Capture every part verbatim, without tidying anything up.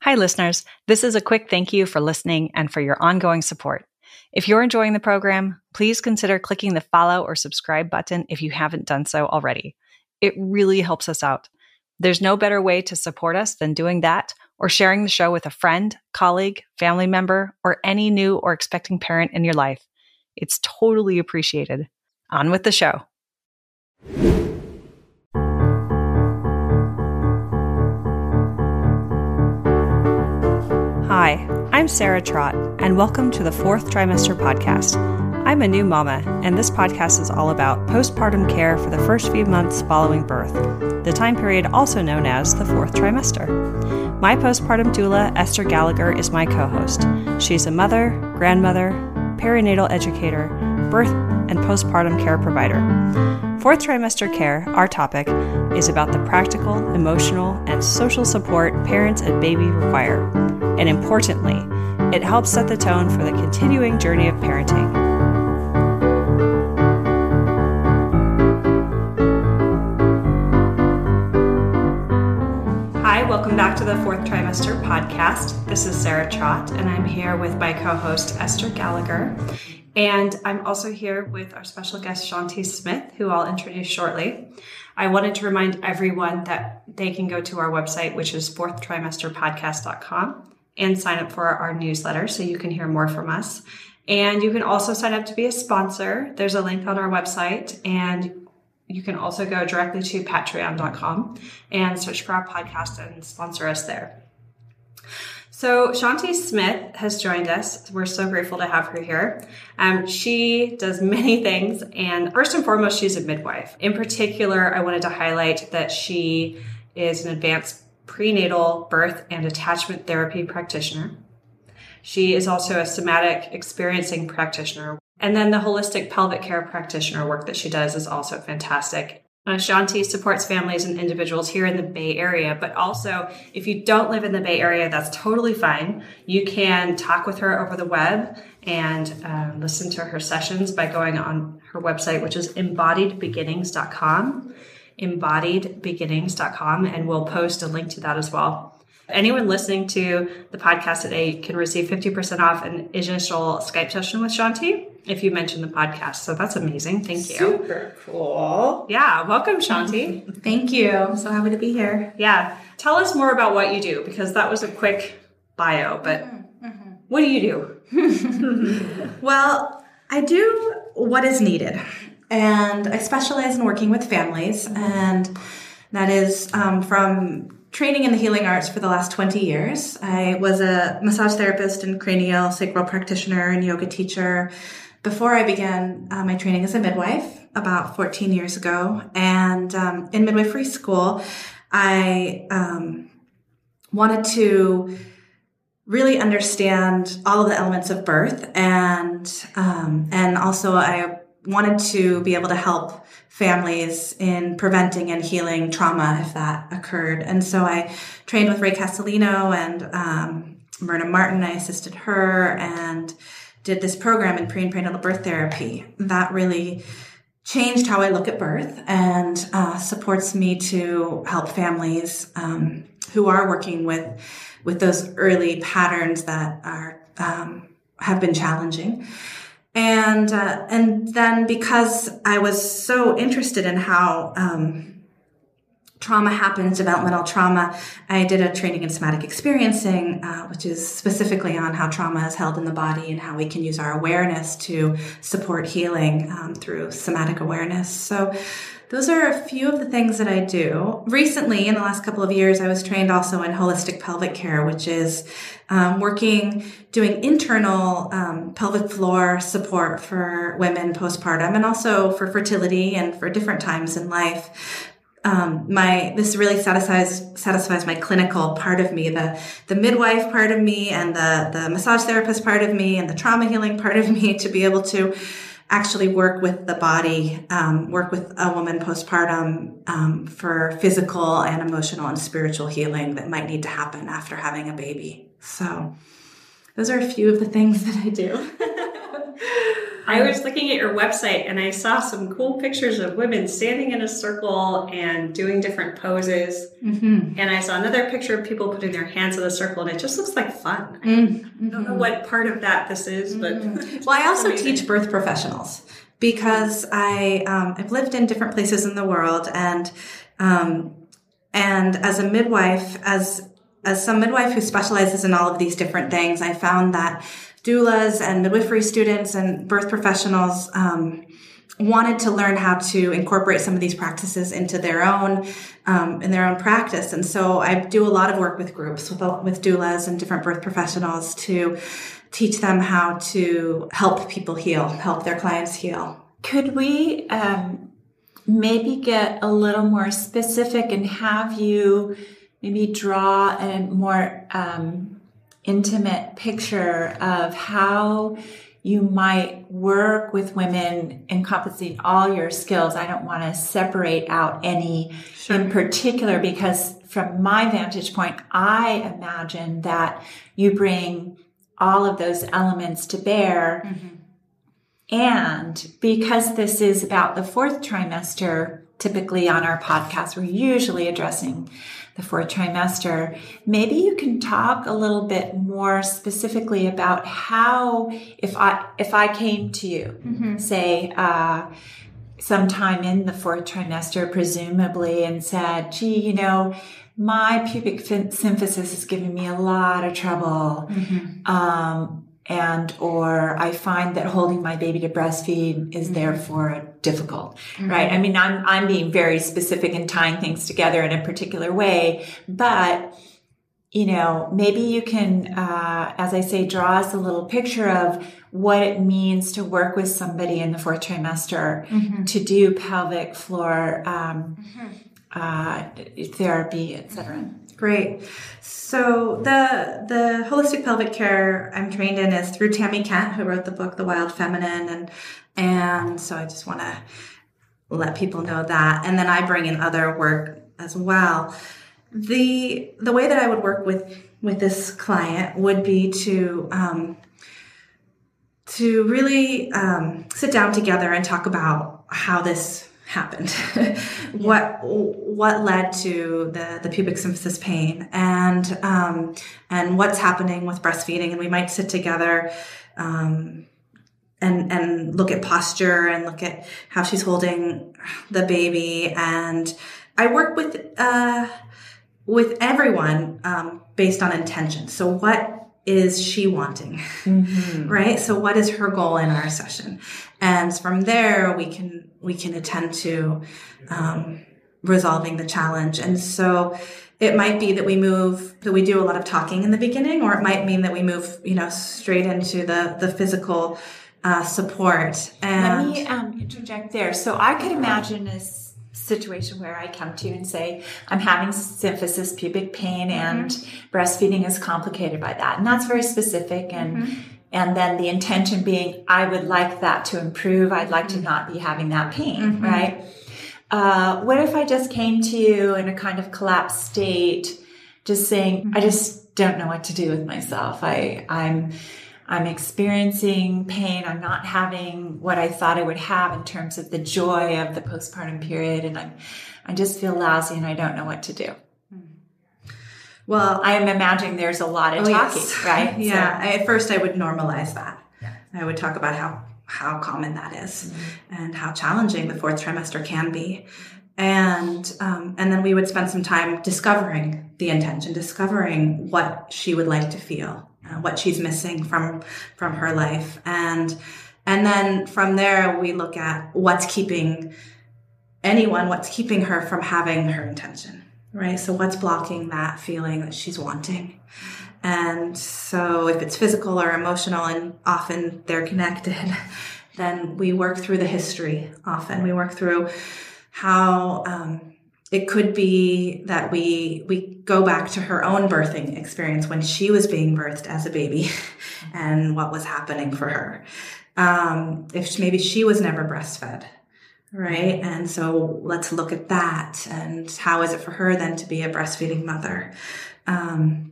Hi, listeners. This is a quick thank you for listening and for your ongoing support. If you're enjoying the program, please consider clicking the follow or subscribe button if you haven't done so already. It really helps us out. There's no better way to support us than doing that or sharing the show with a friend, colleague, family member, or any new or expecting parent in your life. It's totally appreciated. On with the show. Hi, I'm Sarah Trott, and welcome to the Fourth Trimester Podcast. I'm a new mama, and this podcast is all about postpartum care for the first few months following birth, the time period also known as the fourth trimester. My postpartum doula, Esther Gallagher, is my co-host. She's a mother, grandmother, perinatal educator, birth and postpartum care provider. Fourth trimester care, our topic, is about the practical, emotional, and social support parents and baby require. And importantly, it helps set the tone for the continuing journey of parenting. Hi, welcome back to the Fourth Trimester Podcast. This is Sarah Trott, and I'm here with my co-host, Esther Gallagher. And I'm also here with our special guest, Shanti Smith, who I'll introduce shortly. I wanted to remind everyone that they can go to our website, which is fourth trimester podcast dot com, and sign up for our newsletter so you can hear more from us. And you can also sign up to be a sponsor. There's a link on our website, and you can also go directly to patreon dot com and search for our podcast and sponsor us there. So Shanti Smith has joined us. We're so grateful to have her here. Um, she does many things, and first and foremost, she's a midwife. In particular, I wanted to highlight that she is an advanced prenatal birth and attachment therapy practitioner. She is also a somatic experiencing practitioner. And then the holistic pelvic care practitioner work that she does is also fantastic. Uh, Shanti supports families and individuals here in the Bay Area, but also if you don't live in the Bay Area, that's totally fine. You can talk with her over the web and uh, listen to her sessions by going on her website, which is embodied beginnings dot com, embodied beginnings dot com, and we'll post a link to that as well. Anyone listening to the podcast today can receive fifty percent off an initial Skype session with Shanti if you mention the podcast. So that's amazing. Thank you. Super cool. Yeah. Welcome, Shanti. Thank you. I'm so happy to be here. Yeah. Tell us more about what you do, because that was a quick bio, but mm-hmm. Mm-hmm. What do you do? Well, I do what is needed. And I specialize in working with families. And that is um, from training in the healing arts for the last twenty years. I was a massage therapist and cranial sacral practitioner and yoga teacher before I began uh, my training as a midwife about fourteen years ago. And um, in midwifery school, I um, wanted to really understand all of the elements of birth. And, um, and also I wanted to be able to help families in preventing and healing trauma if that occurred. And so I trained with Ray Castellino and um, Myrna Martin. I assisted her and did this program in pre and prenatal birth therapy. That really changed how I look at birth and uh, supports me to help families um, who are working with with those early patterns that are um, have been challenging. And uh, and then because I was so interested in how um, trauma happens, developmental trauma, I did a training in somatic experiencing, uh, which is specifically on how trauma is held in the body and how we can use our awareness to support healing um, through somatic awareness. So those are a few of the things that I do. Recently, in the last couple of years, I was trained also in holistic pelvic care, which is um, working, doing internal um, pelvic floor support for women postpartum and also for fertility and for different times in life. Um, my, this really satisfies, satisfies my clinical part of me, the, the midwife part of me and the, the massage therapist part of me and the trauma healing part of me to be able to actually work with the body, um, work with a woman postpartum, um, for physical and emotional and spiritual healing that might need to happen after having a baby. So those are a few of the things that I do. I was looking at your website and I saw some cool pictures of women standing in a circle and doing different poses. Mm-hmm. And I saw another picture of people putting their hands in a circle, and it just looks like fun. Mm-hmm. I don't know what part of that this is, but mm-hmm. well, I also amazing. teach birth professionals because I um, I've lived in different places in the world, and um, and as a midwife, as as some midwife who specializes in all of these different things, I found that doulas and midwifery students and birth professionals um, wanted to learn how to incorporate some of these practices into their own um, in their own practice. And so I do a lot of work with groups with with doulas and different birth professionals to teach them how to help people heal, help their clients heal. Could we um, maybe get a little more specific and have you maybe draw a more um, intimate picture of how you might work with women encompassing all your skills? I don't want to separate out any sure. in particular, because from my vantage point, I imagine that you bring all of those elements to bear. Mm-hmm. And because this is about the fourth trimester, typically on our podcast, we're usually addressing the fourth trimester. Maybe you can talk a little bit more specifically about how, if I if I came to you, mm-hmm. say, uh, sometime in the fourth trimester, presumably, and said, gee, you know, my pubic symphysis is giving me a lot of trouble. Mm-hmm. Um, and, or I find that holding my baby to breastfeed is mm-hmm. therefore difficult, mm-hmm. right? I mean, I'm, I'm being very specific and tying things together in a particular way, but, you know, maybe you can, uh, as I say, draw us a little picture of what it means to work with somebody in the fourth trimester mm-hmm. to do pelvic floor, um, mm-hmm. uh, therapy, et cetera. Great. So the the holistic pelvic care I'm trained in is through Tammy Kent, who wrote the book The Wild Feminine, and and so I just want to let people know that. And then I bring in other work as well. The the way that I would work with with this client would be to um, to really um, sit down together and talk about how this happened, what what led to the the pubic symphysis pain, and um, and what's happening with breastfeeding. And we might sit together um, and and look at posture and look at how she's holding the baby. And I work with uh, with everyone um, based on intention. So what is she wanting, mm-hmm. right? So what is her goal in our session? And from there, we can, we can attend to, um, resolving the challenge. And so it might be that we move, that we do a lot of talking in the beginning, or it might mean that we move, you know, straight into the, the physical, uh, support. And let me, um, interject there. So I could imagine this situation where I come to you and say, I'm having symphysis, pubic pain, and mm-hmm. breastfeeding is complicated by that. And that's very specific. And, mm-hmm. and then the intention being, I would like that to improve. I'd like mm-hmm. to not be having that pain, mm-hmm. right? Uh, what if I just came to you in a kind of collapsed state, just saying, mm-hmm. I just don't know what to do with myself. I, I'm, I'm experiencing pain. I'm not having what I thought I would have in terms of the joy of the postpartum period. And I'm, I just feel lousy and I don't know what to do. Well, I am imagining there's a lot of oh, talking, yes. right? Yeah. So. I, at first I would normalize that. Yeah. I would talk about how, how common that is mm-hmm. and how challenging the fourth trimester can be. And, um, and then we would spend some time discovering the intention, discovering what she would like to feel. Uh, what she's missing from from her life, and and then from there we look at what's keeping anyone, what's keeping her from having her intention, right? So what's blocking that feeling that she's wanting? And so if it's physical or emotional, and often they're connected, then we work through the history. Often we work through how. Um, It could be that we we go back to her own birthing experience when she was being birthed as a baby and what was happening for her. Um, if maybe she was never breastfed, right? And so let's look at that. And how is it for her then to be a breastfeeding mother? Um,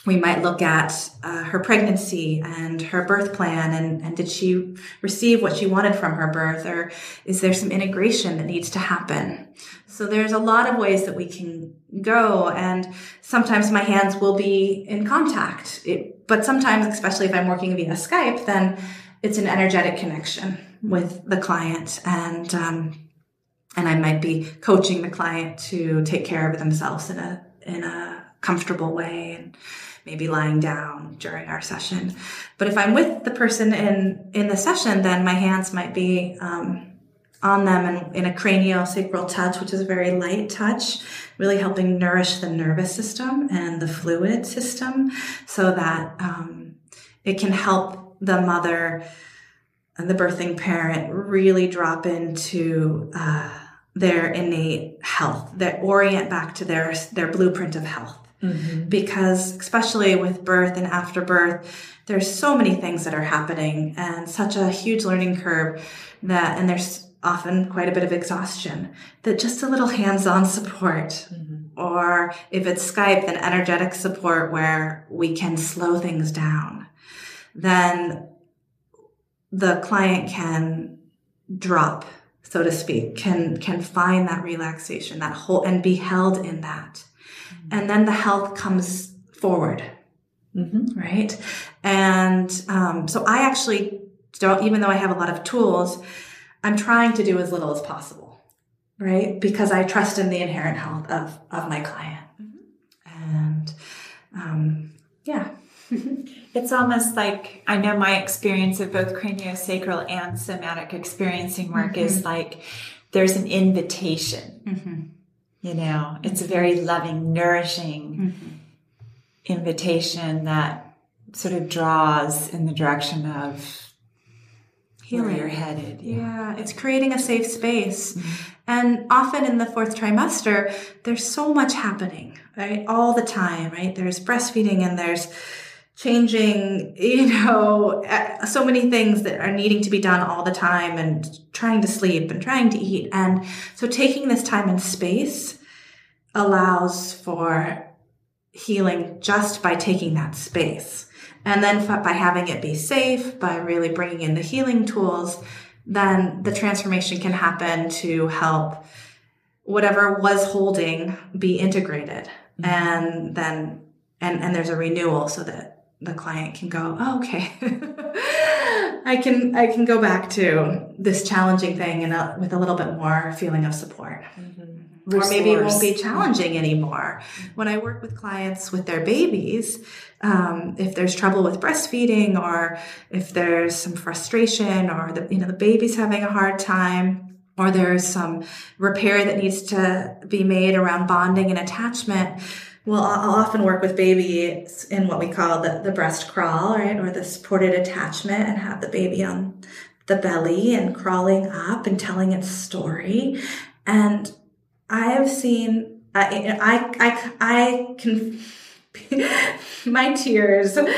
we might look at uh, her pregnancy and her birth plan, and, and did she receive what she wanted from her birth, or is there some integration that needs to happen? So there's a lot of ways that we can go, and sometimes my hands will be in contact. It, but sometimes, especially if I'm working via Skype, then it's an energetic connection with the client, and um, and I might be coaching the client to take care of themselves in a in a comfortable way, and maybe lying down during our session. But if I'm with the person in, in the session, then my hands might be um, on them and in a craniosacral touch, which is a very light touch, really helping nourish the nervous system and the fluid system so that um, it can help the mother and the birthing parent really drop into uh, their innate health, that orient back to their, their blueprint of health. Mm-hmm. Because especially with birth and after birth, there's so many things that are happening and such a huge learning curve that, and there's often quite a bit of exhaustion, that just a little hands-on support, mm-hmm. or if it's Skype, then energetic support where we can slow things down, then the client can drop, so to speak, can, can find that relaxation, that whole, and be held in that. And then the health comes forward, mm-hmm. right? And um, so I actually don't, even though I have a lot of tools, I'm trying to do as little as possible, right? Because I trust in the inherent health of, of my client. Mm-hmm. And um, yeah. It's almost like, I know my experience of both craniosacral and somatic experiencing work mm-hmm. is like there's an invitation. Mm-hmm. You know, it's a very loving, nourishing mm-hmm. invitation that sort of draws in the direction of healing. Where you're headed. Yeah. yeah, it's creating a safe space. Mm-hmm. And often in the fourth trimester, there's so much happening, right? All the time, right? There's breastfeeding and there's changing, you know, so many things that are needing to be done all the time, and trying to sleep and trying to eat. And so taking this time and space allows for healing just by taking that space. And then by having it be safe, by really bringing in the healing tools, then the transformation can happen to help whatever was holding be integrated. Mm-hmm. And then, and, and there's a renewal so that the client can go, oh, okay, I can, I can go back to this challenging thing and a, with a little bit more feeling of support. Mm-hmm. Or maybe it won't be challenging anymore. When I work with clients with their babies, um, if there's trouble with breastfeeding, or if there's some frustration, or the, you know, the baby's having a hard time, or there's some repair that needs to be made around bonding and attachment, well, I'll often work with babies in what we call the, the breast crawl, right? Or the supported attachment, and have the baby on the belly and crawling up and telling its story. And I have seen, I, I, I, I can, my tears are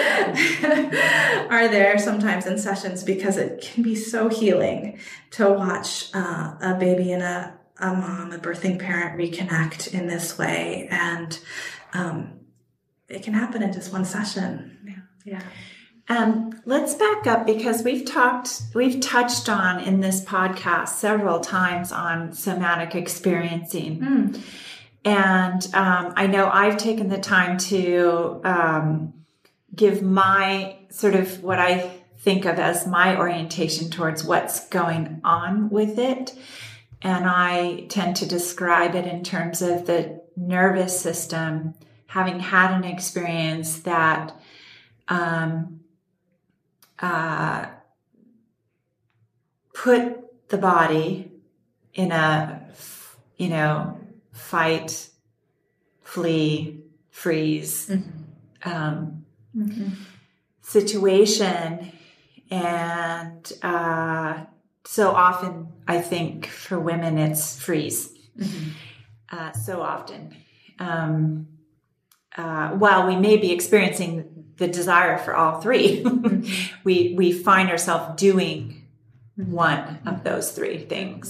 there sometimes in sessions, because it can be so healing to watch uh, a baby and a, a mom, a birthing parent reconnect in this way. And um, it can happen in just one session. Yeah. Yeah. Um, let's back up, because we've talked, we've touched on in this podcast several times on somatic experiencing. Mm. And um, I know I've taken the time to um, give my sort of what I think of as my orientation towards what's going on with it. And I tend to describe it in terms of the nervous system having had an experience that um, uh, put the body in a, you know, fight, flee, freeze mm-hmm. Um, mm-hmm. situation. And uh, so often, I think for women, it's freeze. Mm-hmm. Uh, so often. Um, uh, while we may be experiencing the desire for all three, mm-hmm. we we find ourselves doing one of those three things.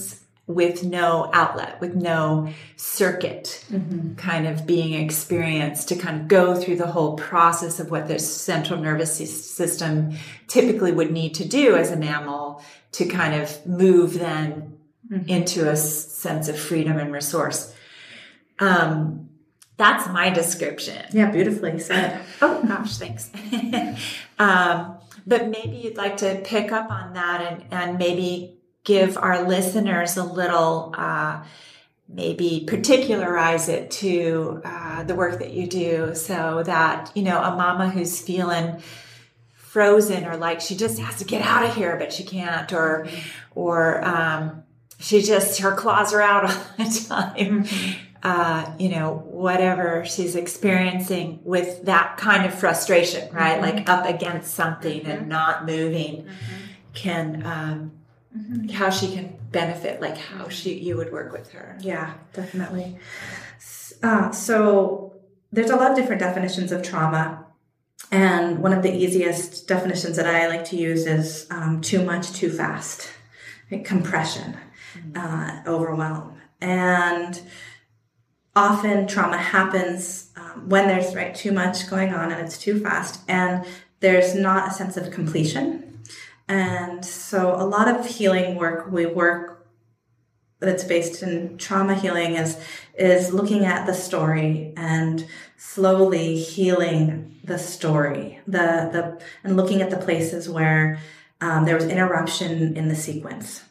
with no outlet, with no circuit mm-hmm. kind of being experienced to kind of go through the whole process of what the central nervous system typically would need to do as a mammal to kind of move then mm-hmm. into a sense of freedom and resource. Um, that's my description. Yeah, beautifully said. Oh gosh, thanks. um, but maybe you'd like to pick up on that and, and maybe give our listeners a little, uh, maybe particularize it to uh, the work that you do so that, you know, a mama who's feeling frozen or like she just has to get out of here, but she can't, or, or um, she just, her claws are out all the time. Uh, you know, whatever she's experiencing with that kind of frustration, right? Mm-hmm. Like up against something mm-hmm. and not moving mm-hmm. can, um, mm-hmm. how she can benefit, like how she, you would work with her. Yeah, definitely. Uh, so there's a lot of different definitions of trauma. And one of the easiest definitions that I like to use is um, too much, too fast, like compression, mm-hmm. uh, overwhelm. And often trauma happens um, when there's right too much going on and it's too fast and there's not a sense of completion. And so a lot of healing work, we work that's based in trauma healing is, is looking at the story and slowly healing the story, the, the, and looking at the places where um, there was interruption in the sequence.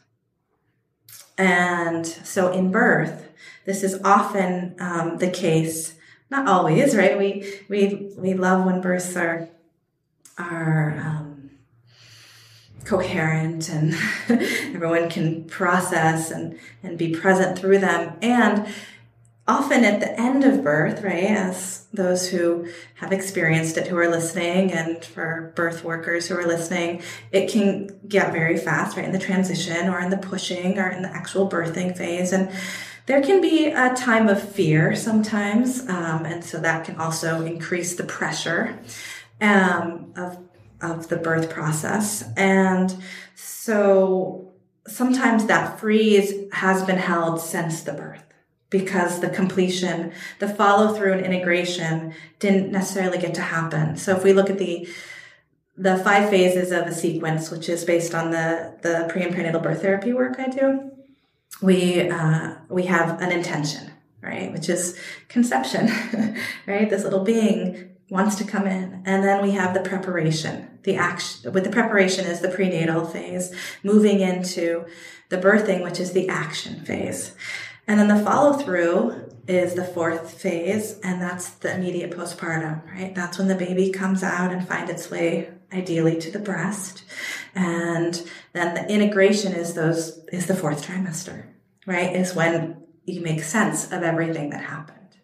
And so in birth, this is often um, the case, not always, right? We we we love when births are are um, coherent and everyone can process and, and be present through them. And often at the end of birth, right, as those who have experienced it who are listening and for birth workers who are listening, it can get very fast, right, in the transition or in the pushing or in the actual birthing phase. And there can be a time of fear sometimes, um, and so that can also increase the pressure um, of of the birth process. And so sometimes that freeze has been held since the birth because the completion, the follow-through and integration didn't necessarily get to happen. So if we look at the the five phases of a sequence, which is based on the, the pre and perinatal birth therapy work I do, we uh, we have an intention, right, which is conception, right? This little being wants to come in. And then we have the preparation, the action. With the preparation is the prenatal phase, moving into the birthing, which is the action phase. And then the follow-through is the fourth phase, and that's the immediate postpartum, right? That's when the baby comes out and finds its way, ideally, to the breast. And then the integration is those is the fourth trimester, right? Is when you make sense of everything that happened.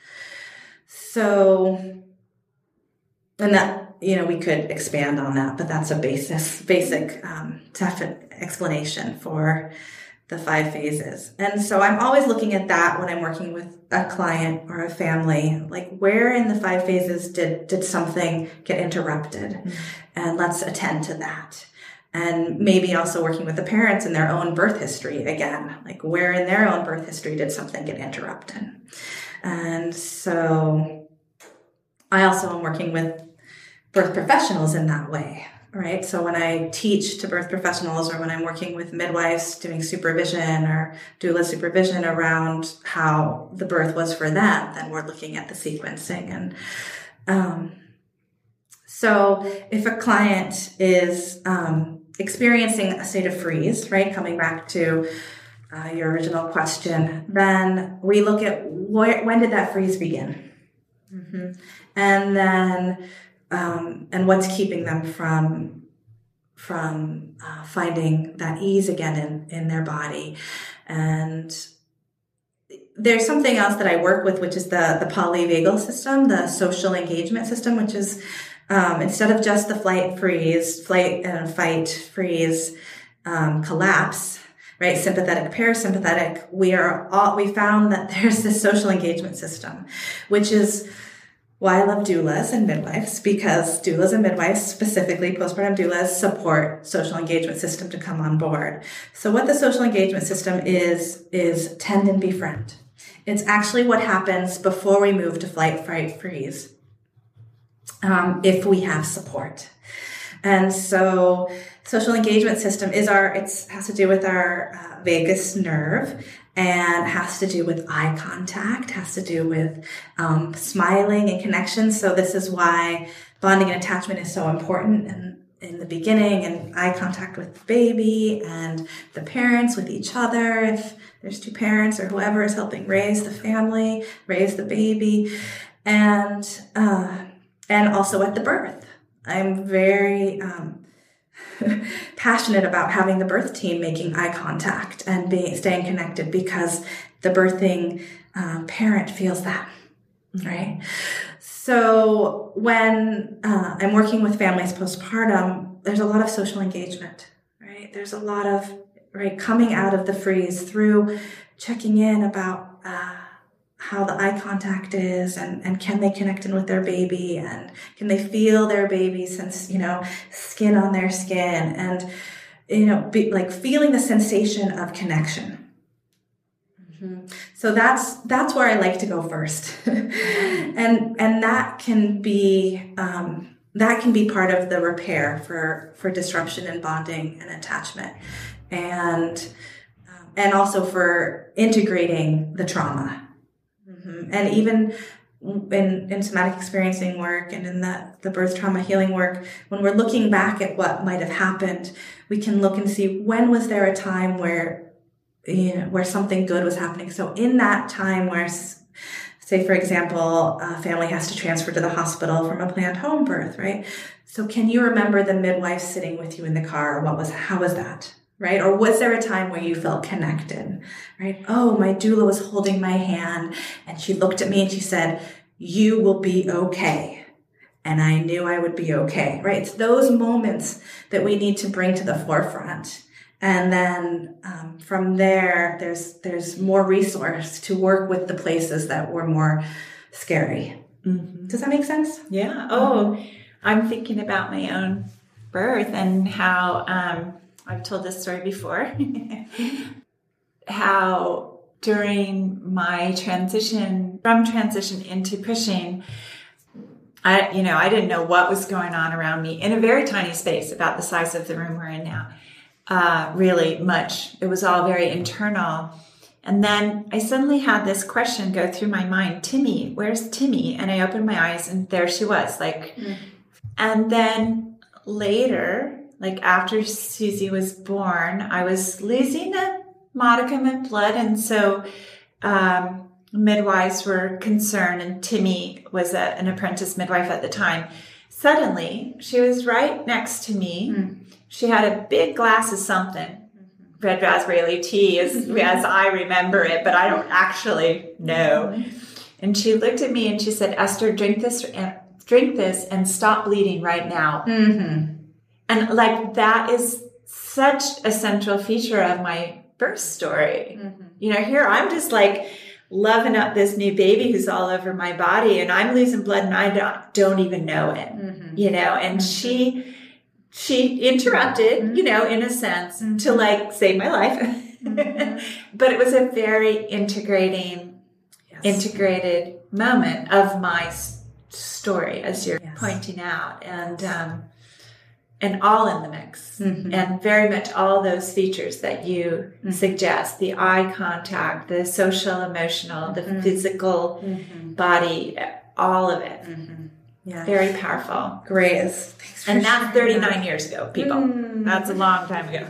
So, and that, you know, we could expand on that, but that's a basis, basic um, explanation for the five phases. And so I'm always looking at that when I'm working with a client or a family, like where in the five phases did, did something get interrupted? Mm-hmm. And let's attend to that. And maybe also working with the parents in their own birth history again, like where in their own birth history did something get interrupted? And so I also am working with birth professionals in that way, right? So when I teach to birth professionals or when I'm working with midwives doing supervision or doula supervision around how the birth was for them, then we're looking at the sequencing. And um, so if a client is um, experiencing a state of freeze, right, coming back to uh, your original question, then we look at wh- when did that freeze begin? Mm-hmm. And then Um, and what's keeping them from from uh, finding that ease again in, in their body. And there's something else that I work with, which is the, the polyvagal system, the social engagement system, which is um, instead of just the flight, freeze, flight and fight, freeze, um, collapse, right? Sympathetic, parasympathetic. We are all, we found that there's this social engagement system, which is why I love doulas and midwives, because doulas and midwives, specifically postpartum doulas, support social engagement system to come on board. So what the social engagement system is, is tend and befriend. It's actually what happens before we move to flight, fright, freeze, um, if we have support. And so social engagement system is our, it has to do with our uh, vagus nerve, and has to do with eye contact, has to do with um, smiling and connection. So this is why bonding and attachment is so important in, in the beginning, and eye contact with the baby and the parents with each other, if there's two parents or whoever is helping raise the family, raise the baby, and uh, and also at the birth. I'm very um, passionate about having the birth team making eye contact and being staying connected, because the birthing uh, parent feels that, right? So when uh, I'm working with families postpartum, there's a lot of social engagement, right? There's a lot of, right, coming out of the freeze through checking in about uh, how the eye contact is, and, and can they connect in with their baby, and can they feel their baby since, you know, skin on their skin, and, you know, be, like feeling the sensation of connection. Mm-hmm. So that's, that's where I like to go first. and, and that can be, um, that can be part of the repair for, for disruption in bonding and attachment. And, um, and also for integrating the trauma. And even in, in somatic experiencing work and in the, the birth trauma healing work, when we're looking back at what might have happened, we can look and see, when was there a time where, you know, where something good was happening. So in that time where, say, for example, a family has to transfer to the hospital from a planned home birth, right? So can you remember the midwife sitting with you in the car? What was, how was that? Right? Or was there a time where you felt connected, right? Oh, my doula was holding my hand and she looked at me and she said, you will be okay. And I knew I would be okay, right? It's those moments that we need to bring to the forefront. And then um, from there, there's, there's more resource to work with the places that were more scary. Mm-hmm. Does that make sense? Yeah. Oh, I'm thinking about my own birth and how, um, I've told this story before, how during my transition, from transition into pushing, I, you know, I didn't know what was going on around me in a very tiny space, about the size of the room we're in now. Uh, really much. It was all very internal. And then I suddenly had this question go through my mind, Timmy, where's Timmy? And I opened my eyes and there she was, like, mm. And then later, like after Susie was born, I was losing a modicum of blood. And so um, midwives were concerned, and Timmy was a, an apprentice midwife at the time. Suddenly, she was right next to me. Mm. She had a big glass of something, mm-hmm. red raspberry tea, as, as I remember it, but I don't actually know. Mm-hmm. And she looked at me and she said, Esther, drink this, drink this and stop bleeding right now. Mm-hmm. And like, that is such a central feature of my birth story. Mm-hmm. You know, here I'm just like loving up this new baby who's all over my body, and I'm losing blood and I don't, don't even know it, mm-hmm. you know, and mm-hmm. she, she interrupted, mm-hmm. you know, in a sense mm-hmm. to like save my life. Mm-hmm. But it was a very integrating, yes. integrated moment of my story, as you're yes. pointing out. And, um, And all in the mix, mm-hmm. and very much all those features that you mm-hmm. suggest, the eye contact, the social, emotional, the mm-hmm. physical mm-hmm. body, all of it. Mm-hmm. Yeah. Very powerful. Great. Thanks for and that's thirty-nine that. Years ago, people. Mm. That's a long time ago.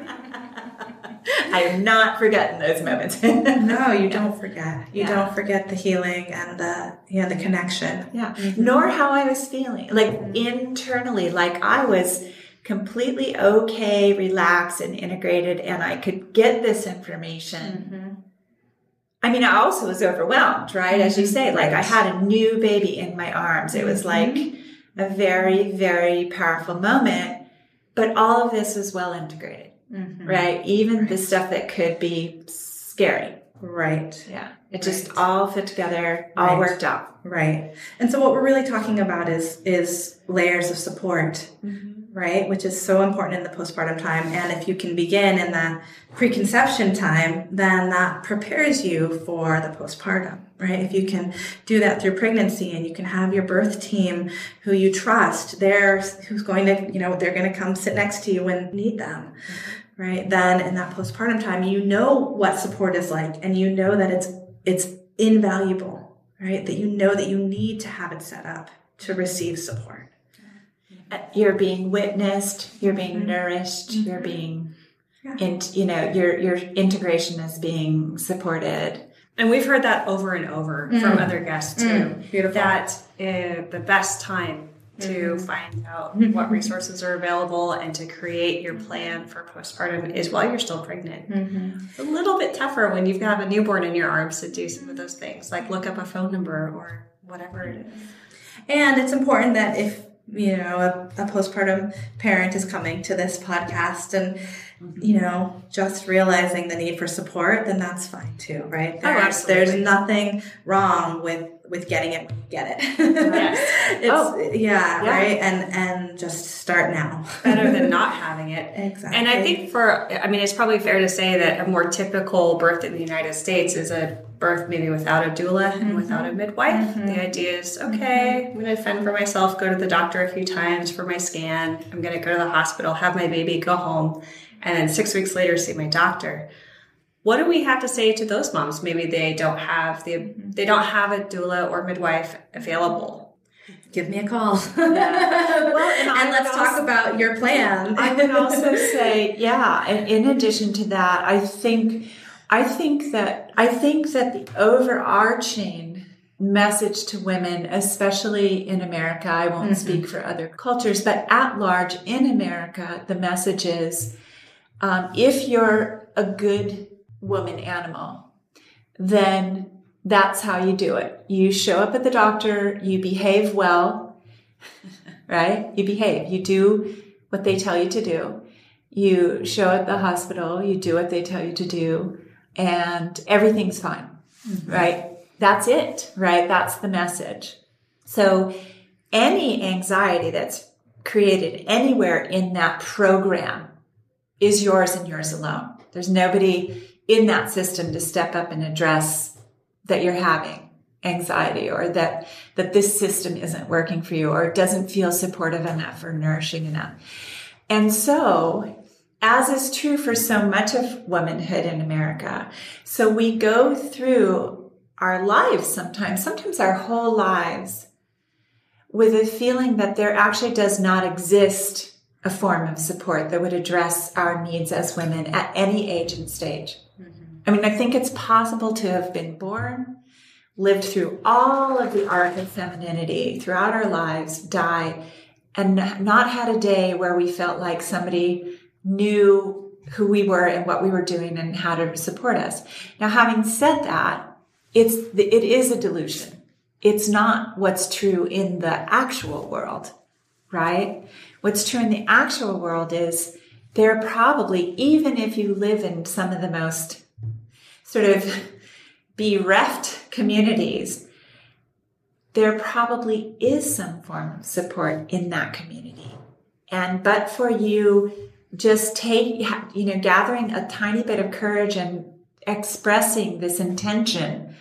I am not forgetting those moments. No, you don't forget. You yeah. don't forget the healing and the, you know, the connection. Yeah. Mm-hmm. Nor how I was feeling. Like mm-hmm. internally, like I was completely okay, relaxed and integrated, and I could get this information. Mm-hmm. I mean, I also was overwhelmed, right? Mm-hmm. As you say, like I had a new baby in my arms. It was like mm-hmm. a very, very powerful moment, but all of this was well integrated. Mm-hmm. Right. Even right. the stuff that could be scary. Right. Yeah. It Right. just all fit together, all Right. worked out. Right. And so what we're really talking about is is layers of support, Mm-hmm. right? Which is so important in the postpartum time. And if you can begin in that preconception time, then that prepares you for the postpartum, right? If you can do that through pregnancy and you can have your birth team who you trust, they're who's going to, you know, they're going to come sit next to you when you need them. Mm-hmm. Right? Then in that postpartum time, you know what support is like, and you know that it's it's invaluable, right? That you know that you need to have it set up to receive support. You're being witnessed, you're being Mm-hmm. nourished, Mm-hmm. you're being, Yeah. and you know, your your integration is being supported. And we've heard that over and over Mm. from other guests too. Mm, beautiful. That uh, the best time to Mm-hmm. find out what resources are available and to create your plan for postpartum is while you're still pregnant. Mm-hmm. It's a little bit tougher when you have a newborn in your arms to do some of those things, like look up a phone number or whatever it is. And it's important that if, you know, a, a postpartum parent is coming to this podcast and, you know, just realizing the need for support, then that's fine too, right? Oh, There's, absolutely. there's nothing wrong with, with getting it when you get it. Yes. It's, Oh, yeah, yeah. right? And, and just start now. Better than not having it. Exactly. And I think for, I mean, it's probably fair to say that a more typical birth in the United States is a birth maybe without a doula and without a midwife. Mm-hmm. The idea is, okay, I'm going to fend for myself, go to the doctor a few times for my scan. I'm going to go to the hospital, have my baby, go home, and then six weeks later see my doctor. What do we have to say to those moms? Maybe they don't have the, they don't have a doula or midwife available. Give me a call. Well, and I and would let's talk also- about your plan. I would also say, yeah, and in addition to that, I think I think that I think that the overarching message to women, especially in America, I won't Mm-hmm. speak for other cultures, but at large in America, the message is um, if you're a good woman animal, then that's how you do it. You show up at the doctor, you behave well, right? You behave. You do what they tell you to do. You show up at the hospital, you do what they tell you to do, and everything's fine, mm-hmm. right? That's it, right? That's the message. So any anxiety that's created anywhere in that program is yours and yours alone. There's nobody in that system to step up and address that you're having anxiety or that, that this system isn't working for you or it doesn't feel supportive enough or nourishing enough. And so, as is true for so much of womanhood in America, so we go through our lives sometimes, sometimes our whole lives, with a feeling that there actually does not exist a form of support that would address our needs as women at any age and stage. Mm-hmm. I mean, I think it's possible to have been born, lived through all of the arc of femininity throughout our lives, die, and not had a day where we felt like somebody knew who we were and what we were doing and how to support us. Now, having said that, it's it is a delusion. It's not what's true in the actual world, right? What's true in the actual world is there probably, even if you live in some of the most sort of bereft communities, there probably is some form of support in that community. And but for you just take, you know, gathering a tiny bit of courage and expressing this intention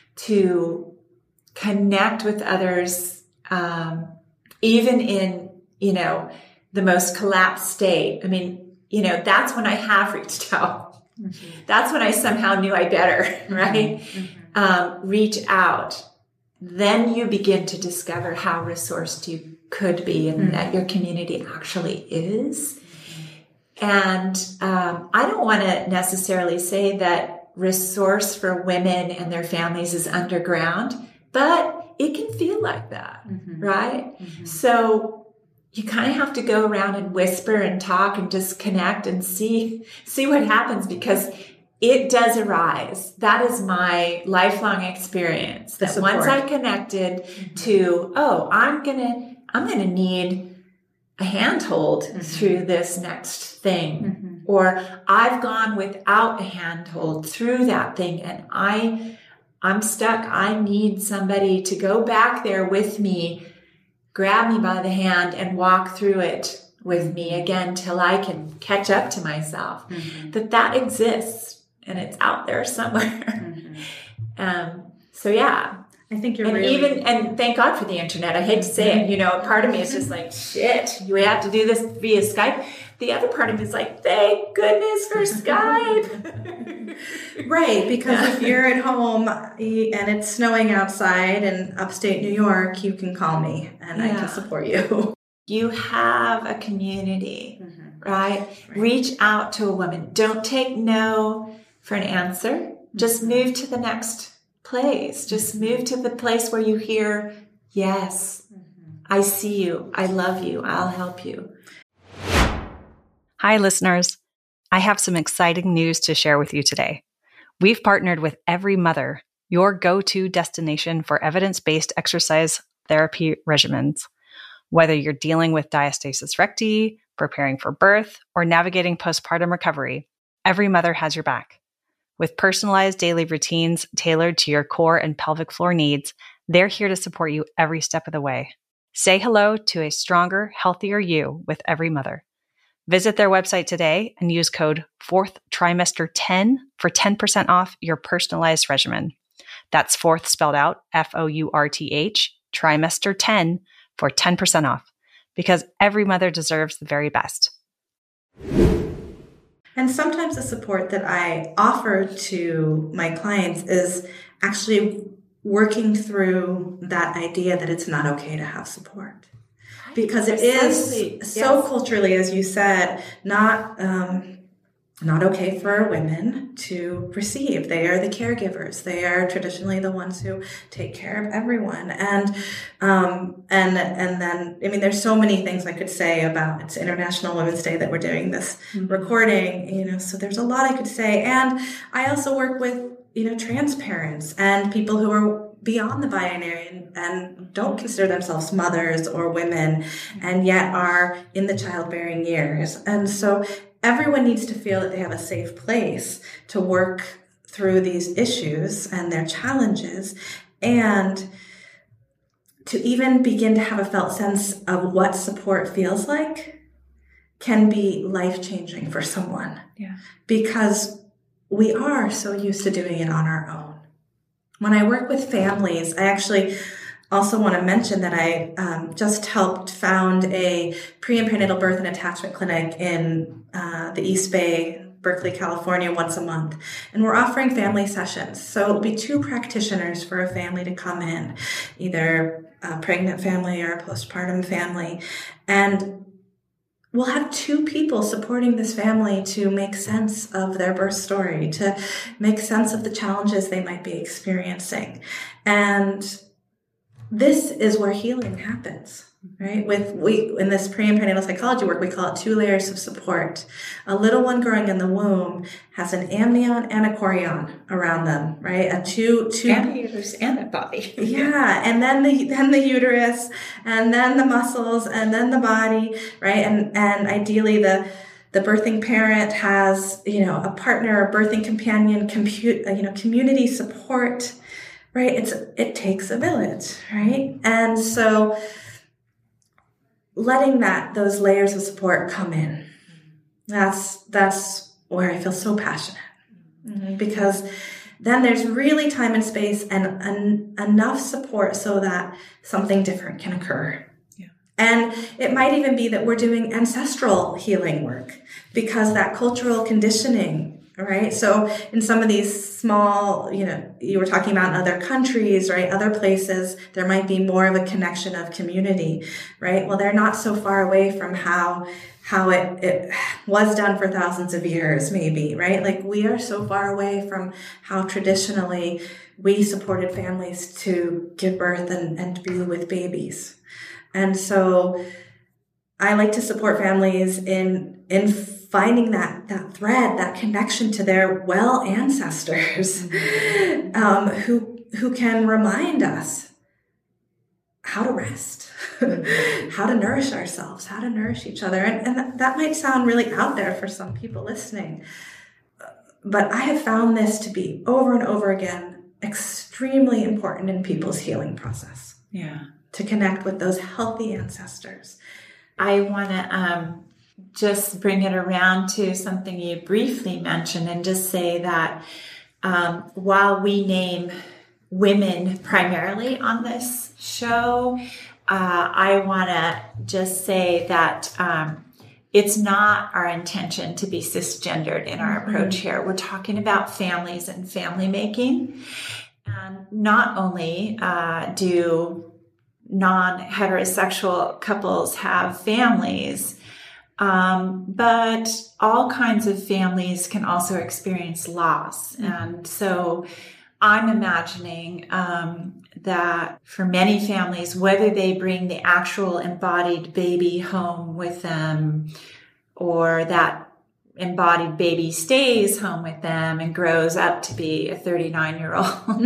to connect with others, um, even in, you know, the most collapsed state. I mean, you know, that's when I have reached out. Mm-hmm. That's when I somehow knew I better, right? Mm-hmm. Um, reach out. Then you begin to discover how resourced you could be and mm-hmm. that your community actually is. Mm-hmm. And um, I don't want to necessarily say that resource for women and their families is underground, but it can feel like that, mm-hmm. right? Mm-hmm. So you kind of have to go around and whisper and talk and just connect and see, see what happens, because it does arise. That is my lifelong experience. The that support. Once I connected mm-hmm. to, oh, I'm gonna, I'm gonna need a handhold mm-hmm. through this next thing. Mm-hmm. Or I've gone without a handhold through that thing and I, I'm stuck. I need somebody to go back there with me, grab me by the hand and walk through it with me again till I can catch up to myself. Mm-hmm. That that exists and it's out there somewhere. Mm-hmm. um, so yeah. I think you're and really... even, and thank God for the internet. I hate to say it, you know, part of me is just like, shit, you have to do this via Skype. The other part of me is like, thank goodness for Skype. Right. Because yeah. if you're at home and it's snowing outside in upstate New York, you can call me and yeah. I can support you. You have a community, mm-hmm. right? right? Reach out to a woman. Don't take no for an answer. Mm-hmm. Just move to the next place. Just move to the place where you hear, yes, mm-hmm. I see you. I love you. I'll help you. Hi, listeners. I have some exciting news to share with you today. We've partnered with Every Mother, your go-to destination for evidence-based exercise therapy regimens. Whether you're dealing with diastasis recti, preparing for birth, or navigating postpartum recovery, Every Mother has your back. With personalized daily routines tailored to your core and pelvic floor needs, they're here to support you every step of the way. Say hello to a stronger, healthier you with Every Mother. Visit their website today and use code fourth trimester ten for ten percent off your personalized regimen. That's fourth spelled out, F O U R T H, trimester ten for ten percent off, because every mother deserves the very best. And sometimes the support that I offer to my clients is actually working through that idea that it's not okay to have support. Because it Precisely. is so yes. culturally, as you said, not um, not okay for women to receive. They are the caregivers. They are traditionally the ones who take care of everyone. And um, and and then, I mean, there's so many things I could say about it's International Women's Day that we're doing this mm-hmm. recording. You know, so there's a lot I could say. And I also work with you know trans parents and people who are beyond the binary and, and don't consider themselves mothers or women and yet are in the childbearing years. And so everyone needs to feel that they have a safe place to work through these issues and their challenges and to even begin to have a felt sense of what support feels like can be life-changing for someone. Yeah. Because we are so used to doing it on our own. When I work with families, I actually also want to mention that I um, just helped found a pre and perinatal birth and attachment clinic in uh, the East Bay, Berkeley, California, once a month. And we're offering family sessions. So it'll be two practitioners for a family to come in, either a pregnant family or a postpartum family. And we'll have two people supporting this family to make sense of their birth story, to make sense of the challenges they might be experiencing. And this is where healing happens, right? With we in this pre and perinatal psychology work, we call it two layers of support. A little one growing in the womb has an amnion and a chorion around them, right? A two two and the uterus and the body. Yeah, and then the then the uterus, and then the muscles, and then the body, right? And and ideally the the birthing parent has you know a partner, a birthing companion, compute you know community support. Right? It's, it takes a village, right? And so letting that, those layers of support come in, that's, that's where I feel so passionate mm-hmm. because then there's really time and space and an, enough support so that something different can occur. Yeah. And it might even be that we're doing ancestral healing work because that cultural conditioning, right? So in some of these small, you know, you were talking about in other countries, right? Other places, there might be more of a connection of community, right? Well, they're not so far away from how, how it, it was done for thousands of years, maybe, right? Like we are so far away from how traditionally we supported families to give birth and, and be with babies. And so I like to support families in, in finding that, that thread, that connection to their well ancestors, mm-hmm. um, who, who can remind us how to rest, how to nourish ourselves, how to nourish each other. And, and that, that might sound really out there for some people listening, but I have found this to be over and over again extremely important in people's healing process. Yeah. To connect with those healthy ancestors. I want to um, just bring it around to something you briefly mentioned and just say that um, while we name women primarily on this show, uh, I want to just say that um, it's not our intention to be cisgendered in our approach mm-hmm. here. We're talking about families and family making. And not only uh, do non-heterosexual couples have families, um, but all kinds of families can also experience loss. Mm-hmm. And so I'm imagining um, that for many families, whether they bring the actual embodied baby home with them or that embodied baby stays home with them and grows up to be a thirty-nine-year-old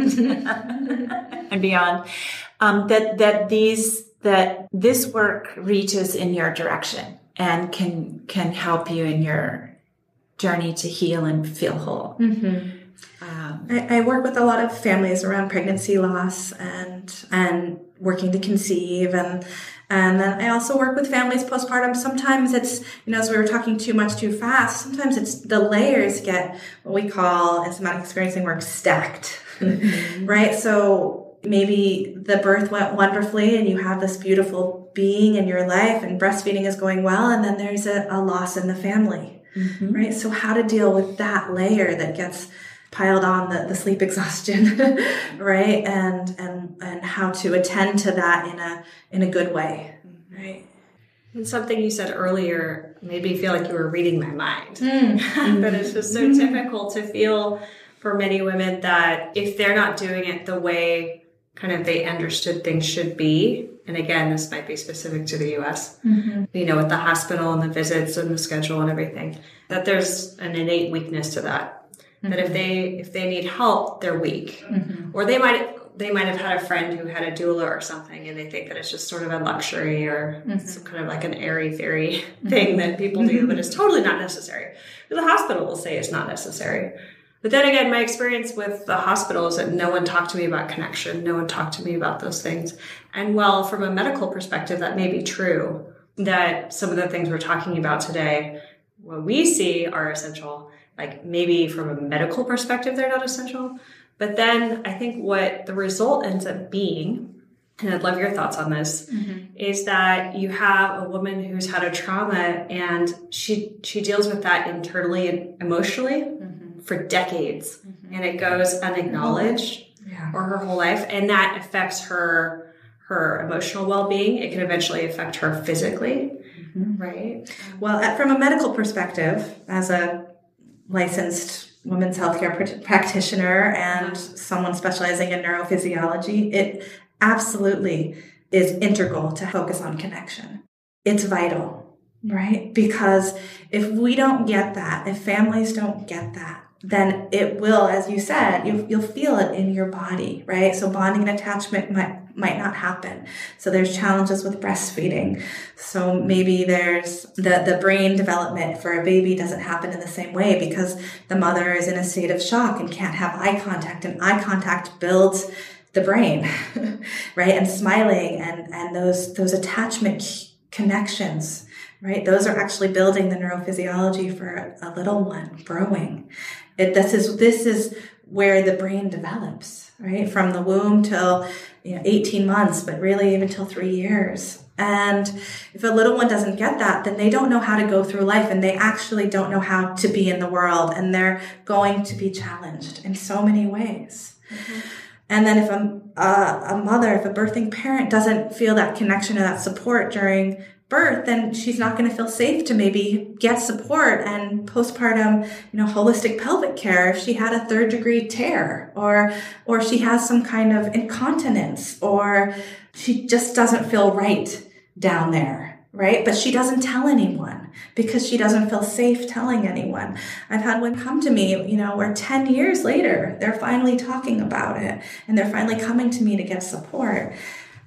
and beyond, um, that that these that this work reaches in your direction and can can help you in your journey to heal and feel whole. Mm-hmm. Um, I, I work with a lot of families around pregnancy loss and and working to conceive, and and then I also work with families postpartum. Sometimes it's, you know, as we were talking too much too fast, sometimes it's the layers get what we call in somatic experiencing work stacked, mm-hmm. right? So maybe the birth went wonderfully and you have this beautiful being in your life and breastfeeding is going well, and then there's a, a loss in the family, mm-hmm. right? So how to deal with that layer that gets piled on, the, the sleep exhaustion, right? And, and, and how to attend to that in a, in a good way, right? And something you said earlier made me feel like you were reading my mind. Mm. But it's just so typical to feel for many women that if they're not doing it the way kind of they understood things should be, and again, this might be specific to the U S, mm-hmm. you know, with the hospital and the visits and the schedule and everything, that there's an innate weakness to that. That if they if they need help, they're weak, mm-hmm. or they might they might have had a friend who had a doula or something, and they think that it's just sort of a luxury or mm-hmm. some kind of like an airy fairy mm-hmm. thing that people do, but it's totally not necessary. The hospital will say it's not necessary, but then again, my experience with the hospital is that no one talked to me about connection, no one talked to me about those things, and while from a medical perspective that may be true, that some of the things we're talking about today, what we see are essential. Like maybe from a medical perspective, they're not essential. But then I think what the result ends up being, and I'd love your thoughts on this, mm-hmm. is that you have a woman who's had a trauma and she she deals with that internally and emotionally mm-hmm. for decades. Mm-hmm. And it goes unacknowledged yeah. or her whole life. And that affects her her emotional well-being. It can eventually affect her physically, mm-hmm. right? Well, from a medical perspective, as a licensed women's healthcare pr- practitioner and someone specializing in neurophysiology, it absolutely is integral to focus on connection. It's vital, right? Because if we don't get that, if families don't get that, then it will, as you said, you'll, you'll feel it in your body, right? So bonding and attachment might might not happen. So there's challenges with breastfeeding. So maybe there's the, the brain development for a baby doesn't happen in the same way because the mother is in a state of shock and can't have eye contact, and eye contact builds the brain, right? And smiling and, and those, those attachment connections, right? Those are actually building the neurophysiology for a little one growing. It, this is, this is where the brain develops, right? From the womb till, you know, eighteen months, but really even till three years. And if a little one doesn't get that, then they don't know how to go through life, and they actually don't know how to be in the world, and they're going to be challenged in so many ways. Mm-hmm. And then if a, a, a mother, if a birthing parent doesn't feel that connection or that support during birth, then she's not going to feel safe to maybe get support and postpartum, you know, holistic pelvic care if she had a third degree tear, or, or she has some kind of incontinence, or she just doesn't feel right down there, right? But she doesn't tell anyone because she doesn't feel safe telling anyone. I've had women come to me, you know, where ten years later, they're finally talking about it and they're finally coming to me to get support.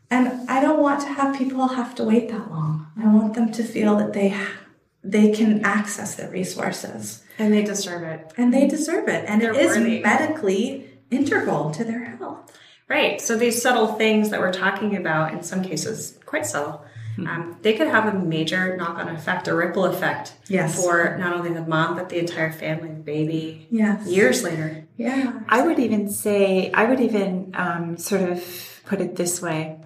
And I don't want to have people have to wait that long. I want them to feel that they they can access their resources. And they deserve it. And they deserve it. And They're it is worthy. medically integral to their health. Right. So these subtle things that we're talking about, in some cases, quite subtle, mm-hmm. um, they could have a major knock-on effect, a ripple effect yes. for not only the mom, but the entire family, the baby, yes. years later. Yeah. I would even say, I would even um, sort of put it this way.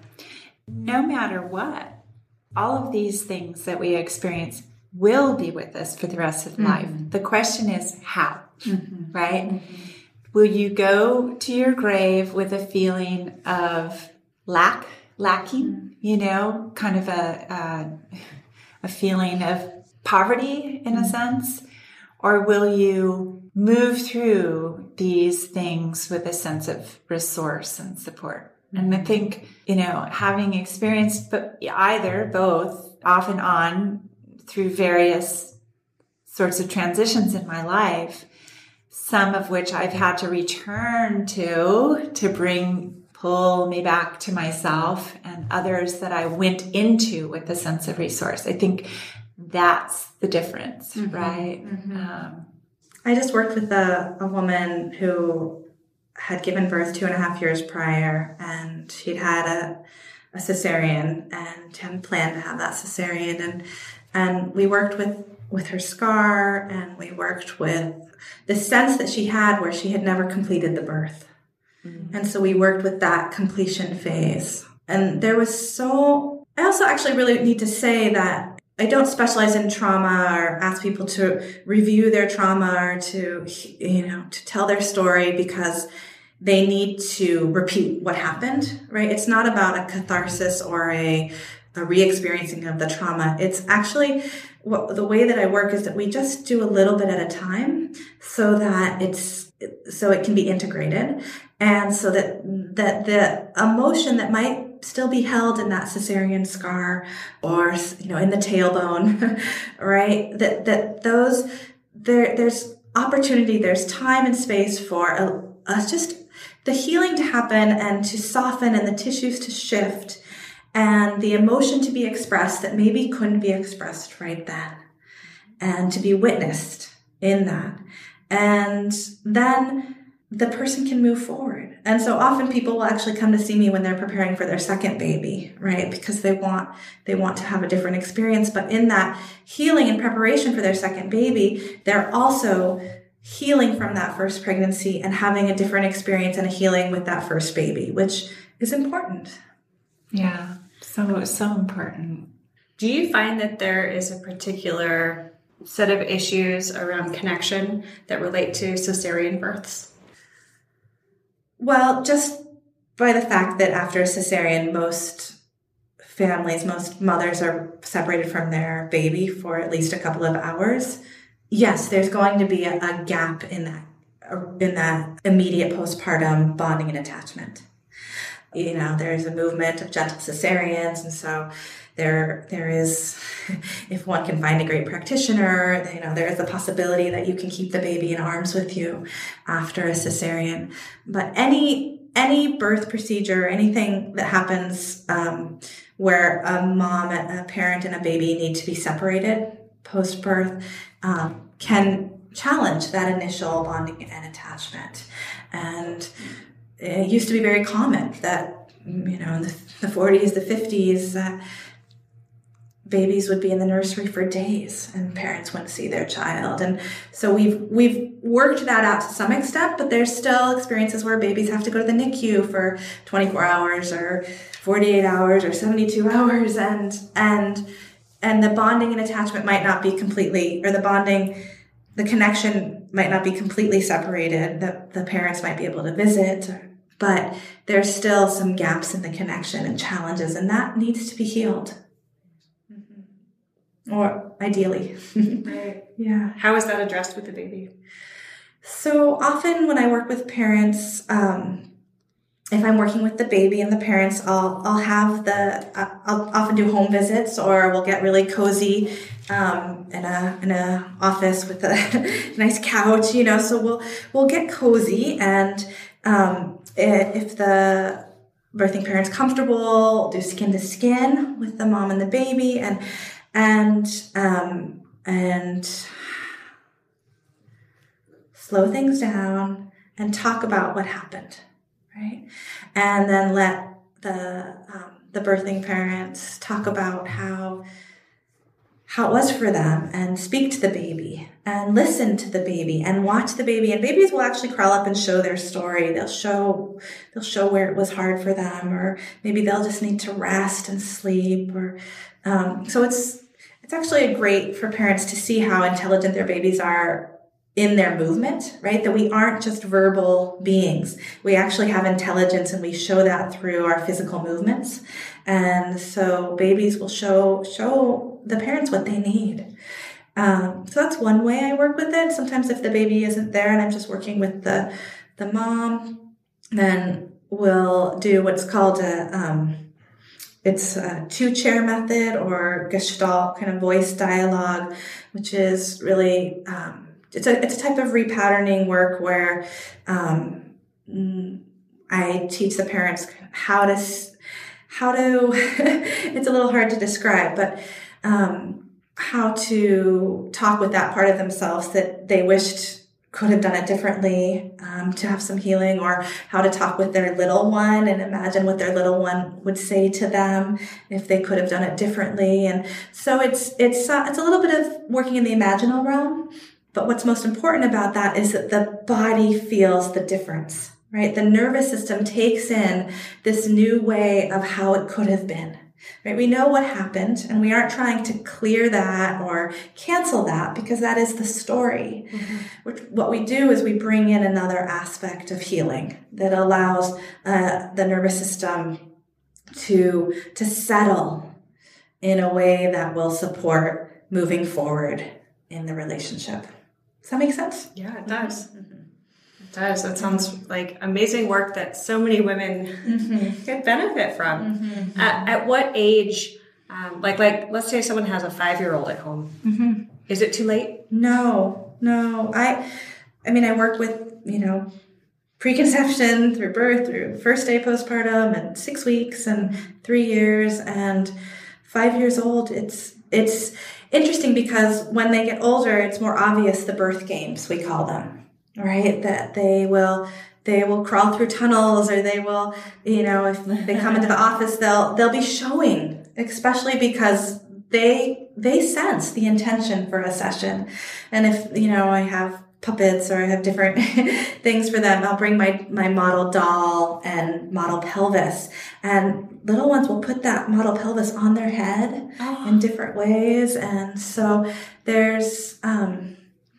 No matter what, all of these things that we experience will be with us for the rest of mm-hmm. life. The question is how, mm-hmm. right? Mm-hmm. Will you go to your grave with a feeling of lack, lacking, mm-hmm. you know, kind of a, a, a feeling of poverty in mm-hmm. a sense? Or will you move through these things with a sense of resource and support? Mm-hmm. And I think, you know, having experienced but either, both, off and on, through various sorts of transitions in my life, some of which I've had to return to, to bring, pull me back to myself, and others that I went into with a sense of resource. I think that's the difference, mm-hmm. right? Mm-hmm. Um, I just worked with a, a woman who had given birth two and a half years prior, and she'd had a, a cesarean and hadn't planned to have that cesarean. And And we worked with, with her scar, and we worked with the sense that she had where she had never completed the birth. Mm-hmm. And so we worked with that completion phase. And there was so, I also actually really need to say that I don't specialize in trauma or ask people to review their trauma or to, you know, to tell their story because they need to repeat what happened, right? It's not about a catharsis or a a re-experiencing of the trauma. It's actually, what, the way that I work is that we just do a little bit at a time so that it's, so it can be integrated. And so that, that the emotion that might still be held in that cesarean scar or, you know, in the tailbone, right? That, that those, there, there's opportunity, there's time and space for a, a just the healing to happen and to soften and the tissues to shift and the emotion to be expressed that maybe couldn't be expressed right then, and to be witnessed in that. And then the person can move forward. And so often people will actually come to see me when they're preparing for their second baby, right? Because they want, they want to have a different experience. But in that healing and preparation for their second baby, they're also healing from that first pregnancy and having a different experience and a healing with that first baby, which is important. Yeah. So, so important. Do you find that there is a particular set of issues around connection that relate to cesarean births? Well, just by the fact that after a cesarean, most families, most mothers are separated from their baby for at least a couple of hours. Yes, there's going to be a, a gap in that, in that immediate postpartum bonding and attachment. You know, there's a movement of gentle cesareans, and so there, there is, if one can find a great practitioner, you know, there is a possibility that you can keep the baby in arms with you after a cesarean. But any, any birth procedure, anything that happens um, where a mom, a parent, and a baby need to be separated post-birth um, can challenge that initial bonding and attachment. And it used to be very common that, you know, in the, the forties, the fifties, that babies would be in the nursery for days and parents wouldn't see their child. And so we've we've worked that out to some extent, but there's still experiences where babies have to go to the N I C U for twenty-four hours or forty-eight hours or seventy-two hours, and and and the bonding and attachment might not be completely, or the bonding, the connection might not be completely separated. The, the parents might be able to visit, but there's still some gaps in the connection and challenges, and that needs to be healed. Mm-hmm. Or ideally. Right. Yeah. How is that addressed with the baby? So often when I work with parents, um, if I'm working with the baby and the parents, I'll I'll have the I'll often do home visits, or we'll get really cozy um, in a in a office with a nice couch, you know. So we'll we'll get cozy, and um, if the birthing parents comfortable, do skin to skin with the mom and the baby, and and um, and slow things down and talk about what happened, right? And then let the um, the birthing parents talk about how how it was for them, and speak to the baby and listen to the baby and watch the baby. And babies will actually crawl up and show their story. They'll show, they'll show where it was hard for them, or maybe they'll just need to rest and sleep. Or, um, so it's, it's actually great for parents to see how intelligent their babies are in their movement, right? That we aren't just verbal beings. We actually have intelligence, and we show that through our physical movements. And so babies will show, show the parents what they need. Um, so that's one way I work with it. Sometimes if the baby isn't there and I'm just working with the, the mom, then we'll do what's called a, um, it's a two chair method, or Gestalt kind of voice dialogue, which is really, um, it's a, it's a type of repatterning work where, um, I teach the parents how to, how to, it's a little hard to describe, but, um, how to talk with that part of themselves that they wished could have done it differently, um, to have some healing, or how to talk with their little one and imagine what their little one would say to them if they could have done it differently. And so it's, it's, uh, it's a little bit of working in the imaginal realm, but what's most important about that is that the body feels the difference, right? The nervous system takes in this new way of how it could have been. Right? We know what happened, and we aren't trying to clear that or cancel that, because that is the story. Mm-hmm. Which, what we do is we bring in another aspect of healing that allows uh, the nervous system to, to settle in a way that will support moving forward in the relationship. Does that make sense? Yeah, it does. Mm-hmm. Does. That sounds like amazing work that so many women mm-hmm. could benefit from. Mm-hmm. At, at what age, um, like, like, let's say someone has a five-year-old at home. Mm-hmm. Is it too late? No, no. I, I mean, I work with, you know, preconception through birth, through first day postpartum, and six weeks and three years and five years old. It's, it's interesting because when they get older, it's more obvious, the birth games, we call them. Right, that they will, they will crawl through tunnels, or they will, you know, if they come into the office, they'll, they'll be showing, especially because they, they sense the intention for a session. And if, you know, I have puppets or I have different things for them, I'll bring my, my model doll and model pelvis, and little ones will put that model pelvis on their head oh. in different ways. And so there's, um,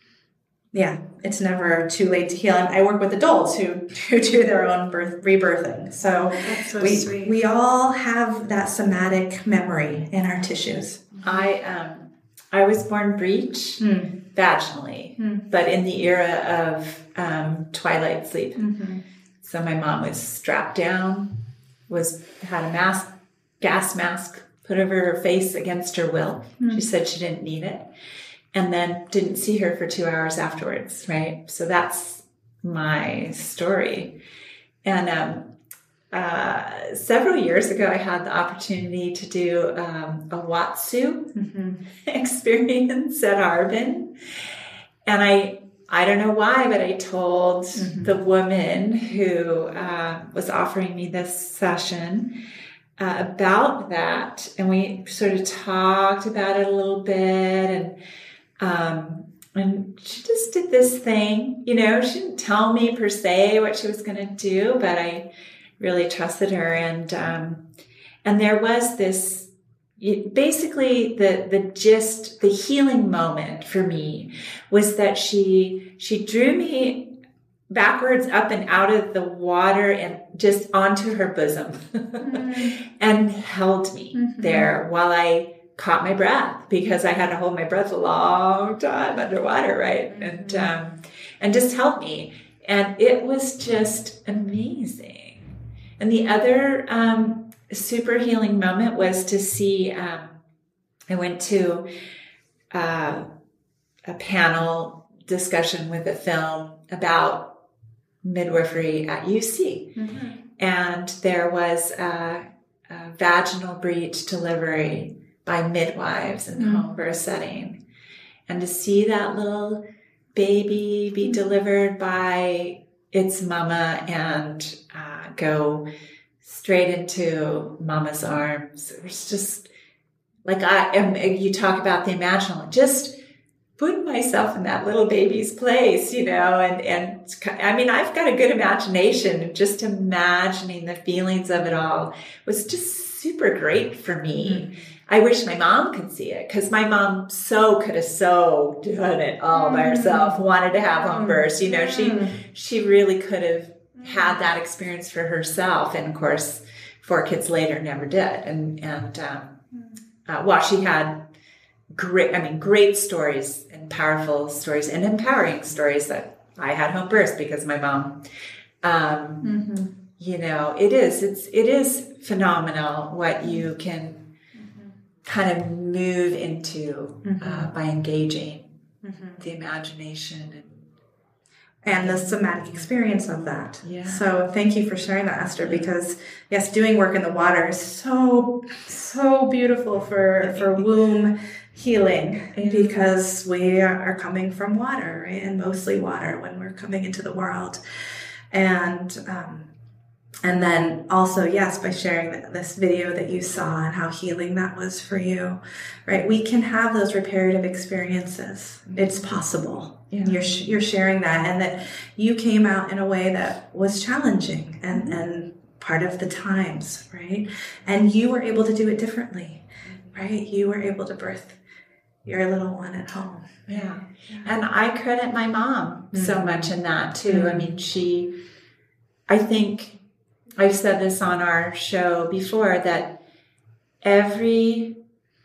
yeah, it's never too late to heal. And I work with adults who, who do their own birth, rebirthing. So, That's so we, sweet. we all have that somatic memory in our tissues. I, um, I was born breech mm. vaginally, mm. but in the era of, um, twilight sleep. Mm-hmm. So my mom was strapped down, was, had a mask, gas mask put over her face against her will. Mm. She said she didn't need it. And then didn't see her for two hours afterwards, right? So that's my story. And um, uh, several years ago, I had the opportunity to do um, a Watsu mm-hmm. experience at Harbin. And I I don't know why, but I told mm-hmm. the woman who uh, was offering me this session uh, about that. And we sort of talked about it a little bit, and Um, and she just did this thing, you know, she didn't tell me per se what she was going to do, but I really trusted her. And, um, and there was this, basically the, the gist, the healing moment for me was that she, she drew me backwards up and out of the water and just onto her bosom mm-hmm. and held me mm-hmm. there while I caught my breath, because I had to hold my breath a long time underwater, right? Mm-hmm. And, um, and just held me. And it was just amazing. And the other, um, super healing moment was to see, um, I went to, uh, a panel discussion with a film about midwifery at U C. Mm-hmm. and there was a, a vaginal breech delivery by midwives in the mm-hmm. home birth setting. And to see that little baby be delivered by its mama and uh, go straight into mama's arms, it was just like, I am, you talk about the imaginal, just put myself in that little baby's place, you know, and, and I mean, I've got a good imagination, and just imagining the feelings of it all was just super great for me. Mm-hmm. I wish my mom could see it, because my mom so could have so done it all by herself, wanted to have home births. You know, she, she really could have had that experience for herself. And of course, four kids later, never did. And, and, um, uh, while she had great, I mean, great stories and powerful stories and empowering stories, that I had home births because of my mom. Um, mm-hmm. You know, it is, it's, it is phenomenal what you can mm-hmm. kind of move into mm-hmm. uh, by engaging mm-hmm. the imagination and, and the somatic experience of that. Yeah. So thank you for sharing that, Esther, because yes, doing work in the water is so, so beautiful for, for womb healing, because we are coming from water, right? And mostly water when we're coming into the world. And, um, and then also, yes, by sharing this video that you saw and how healing that was for you, right? We can have those reparative experiences. It's possible. Yeah. You're, you're sharing that, and that you came out in a way that was challenging and, and part of the times, right? And you were able to do it differently, right? You were able to birth your little one at home. Yeah. yeah. And I credit my mom mm-hmm. so much in that too. Mm-hmm. I mean, she, I think I've said this on our show before, that every,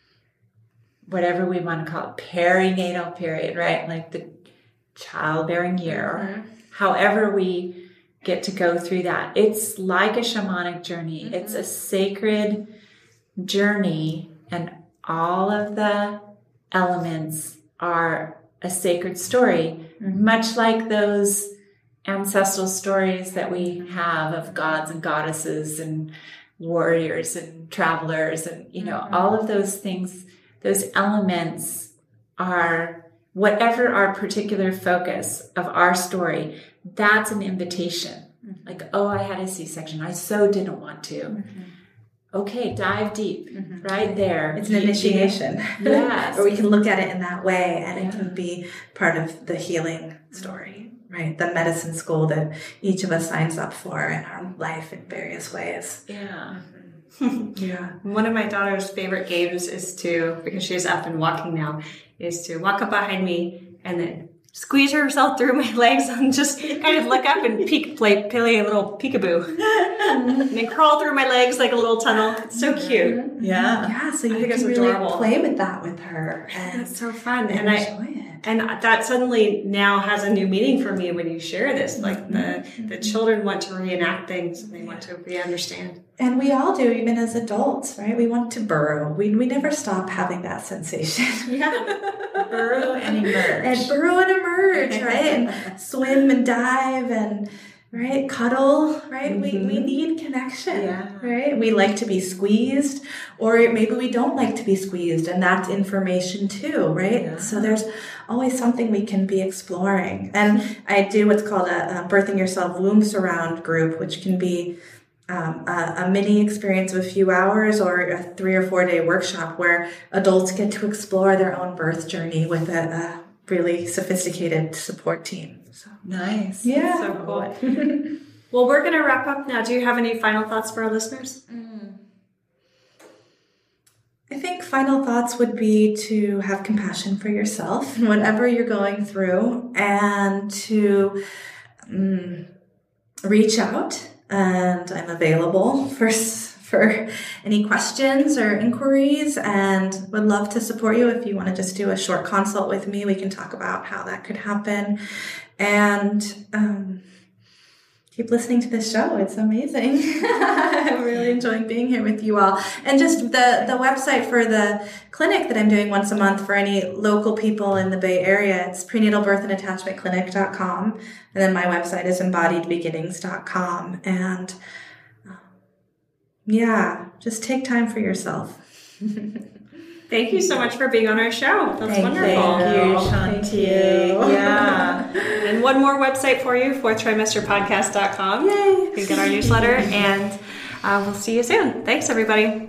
whatever we want to call it, perinatal period, right? Like the childbearing year, mm-hmm. however we get to go through that, it's like a shamanic journey. Mm-hmm. It's a sacred journey, and all of the elements are a sacred story, mm-hmm. much like those ancestral stories that we have of gods and goddesses and warriors and travelers, and, you know, mm-hmm. all of those things, those elements are whatever our particular focus of our story, that's an invitation. Mm-hmm. Like, oh, I had a C-section. I so didn't want to. Mm-hmm. Okay, dive deep, mm-hmm. right there. It's an initiation. Yes. Or we can look at it in that way, and yeah. it can be part of the healing story, right? The medicine school that each of us signs up for in our life in various ways. Yeah. Yeah. One of my daughter's favorite games is to, because she's up and walking now, is to walk up behind me and then squeeze herself through my legs and just kind of look up and peek, play, play a little peekaboo. And then crawl through my legs like a little tunnel. It's so cute. Yeah. Yeah, so you can really adorable. play with that with her. And it's so fun. And, and I enjoy it. And that suddenly now has a new meaning for me when you share this. Like the, the children want to reenact things, and they want to re-understand. And we all do, even as adults, right? We want to burrow. We we never stop having that sensation. Yeah. Burrow and emerge. And burrow and emerge, right? And swim and dive and, right, cuddle, right? Mm-hmm. We we need connection, yeah. right? We like to be squeezed, or maybe we don't like to be squeezed, and that's information too, right? Yeah. So there's always something we can be exploring. And I do what's called a, a Birthing Yourself Womb Surround group, which can be um, a, a mini experience of a few hours or a three or four day workshop where adults get to explore their own birth journey with a, a really sophisticated support team. So nice. Yeah. So cool. Well, we're going to wrap up now. Do you have any final thoughts for our listeners? Mm. I think final thoughts would be to have compassion for yourself and whatever you're going through, and to um, reach out. And I'm available for for any questions or inquiries, and would love to support you. If you want to just do a short consult with me, we can talk about how that could happen. And um, keep listening to this show. It's amazing. I'm really enjoying being here with you all. And just the, the website for the clinic that I'm doing once a month for any local people in the Bay Area, it's prenatal birth and attachment clinic dot com. And then my website is embodied beginnings dot com. And Yeah, just take time for yourself. Thank you so much for being on our show. That's Thank wonderful. you, Shanti. Thank you. Yeah. And one more website for you, fourth trimester podcast dot com. Yay. You can get our newsletter, and uh, we'll see you soon. Thanks, everybody.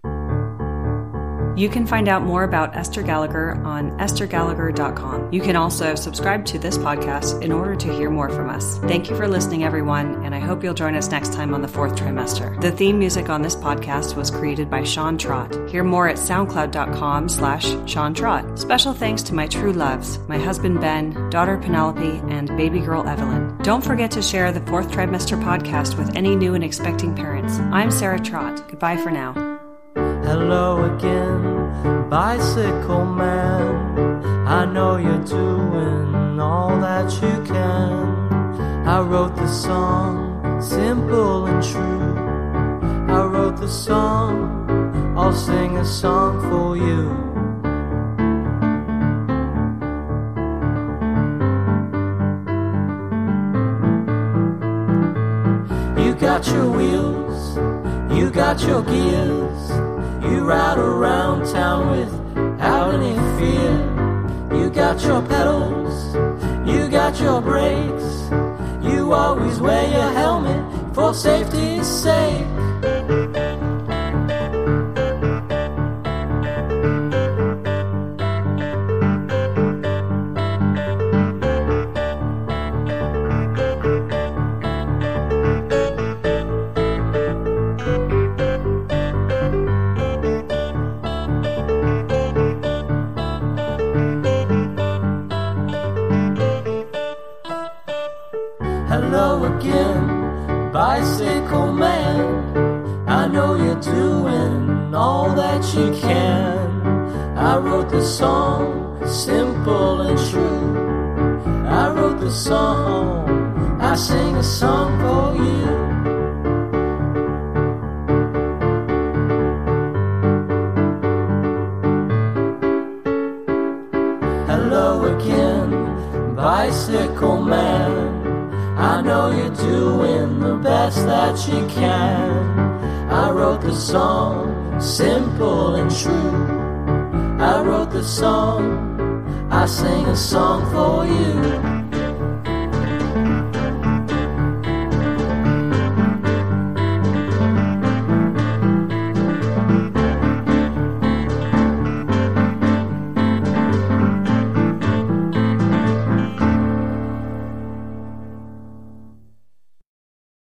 You can find out more about Esther Gallagher on esther gallagher dot com. You can also subscribe to this podcast in order to hear more from us. Thank you for listening, everyone, and I hope you'll join us next time on the fourth trimester. The theme music on this podcast was created by Sean Trott. Hear more at soundcloud dot com slash Sean Trott. Special thanks to my true loves, my husband Ben, daughter Penelope, and baby girl Evelyn. Don't forget to share the fourth trimester podcast with any new and expecting parents. I'm Sarah Trott. Goodbye for now. Hello again, bicycle man. I know you're doing all that you can. I wrote the song, simple and true. I wrote the song, I'll sing a song for you. You got your wheels, you got your gears. You ride around town without any fear. You got your pedals, you got your brakes. You always wear your helmet for safety's sake. Hello again, bicycle man. I know you're doing all that you can. I wrote the song, simple and true. I wrote the song, I sing a song for you. Hello again, bicycle man. I know you're doing the best that you can. I wrote the song, simple and true. I wrote the song, I sing a song for you.